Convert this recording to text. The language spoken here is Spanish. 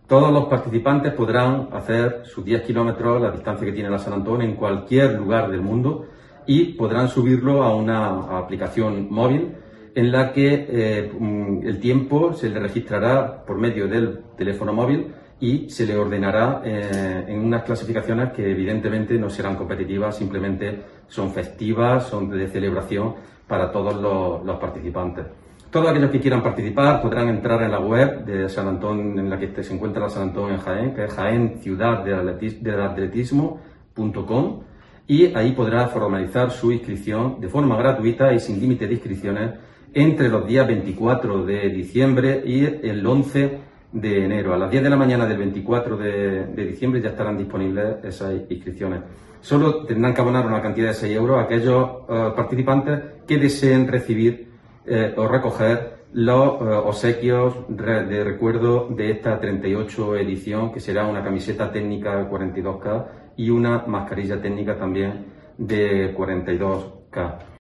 Todos los participantes podrán hacer sus 10 kilómetros, la distancia que tiene la San Antón, en cualquier lugar del mundo y podrán subirlo a una aplicación móvil en la que el tiempo se le registrará por medio del teléfono móvil y se le ordenará en unas clasificaciones que evidentemente no serán competitivas, simplemente son festivas, son de celebración para todos los participantes. Todos aquellos que quieran participar podrán entrar en la web de San Antón, en la que se encuentra la San Antón en Jaén, que es jaenciudaddelatletismo.com, y ahí podrá formalizar su inscripción de forma gratuita y sin límite de inscripciones entre los días 24 de diciembre y el 11 de enero. A las 10 de la mañana del 24 de diciembre ya estarán disponibles esas inscripciones. Solo tendrán que abonar una cantidad de 6 euros a aquellos participantes que deseen recibir o recoger los obsequios de recuerdo de esta 38 edición, que será una camiseta técnica 42K y una mascarilla técnica también de 42K.